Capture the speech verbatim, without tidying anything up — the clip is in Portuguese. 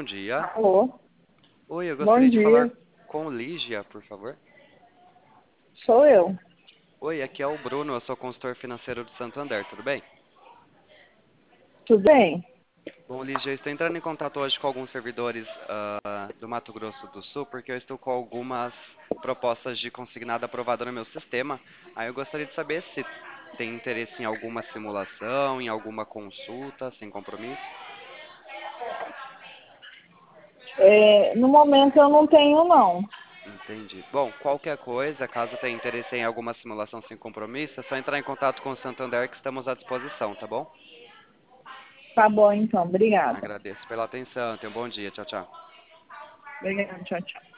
bom dia. Alô, Oi, eu bom gostaria de falar dia, com Lígia, por favor. sou eu. Oi, aqui é o Bruno, eu sou consultor financeiro do Santander, tudo bem? Tudo bem? Bom, Lígia, eu estou entrando em contato hoje com alguns servidores ah, do Mato Grosso do Sul, porque eu estou com algumas propostas de consignado aprovada no meu sistema. Aí eu gostaria de saber se tem interesse em alguma simulação, em alguma consulta, sem compromisso. É, no momento eu não tenho, não. Entendi. Bom, qualquer coisa, caso tenha interesse em alguma simulação sem compromisso, é só entrar em contato com o Santander que estamos à disposição, tá bom? Tá bom, então. Obrigada. Agradeço pela atenção. Tenha um bom dia. Tchau, tchau. Obrigada, tchau, tchau.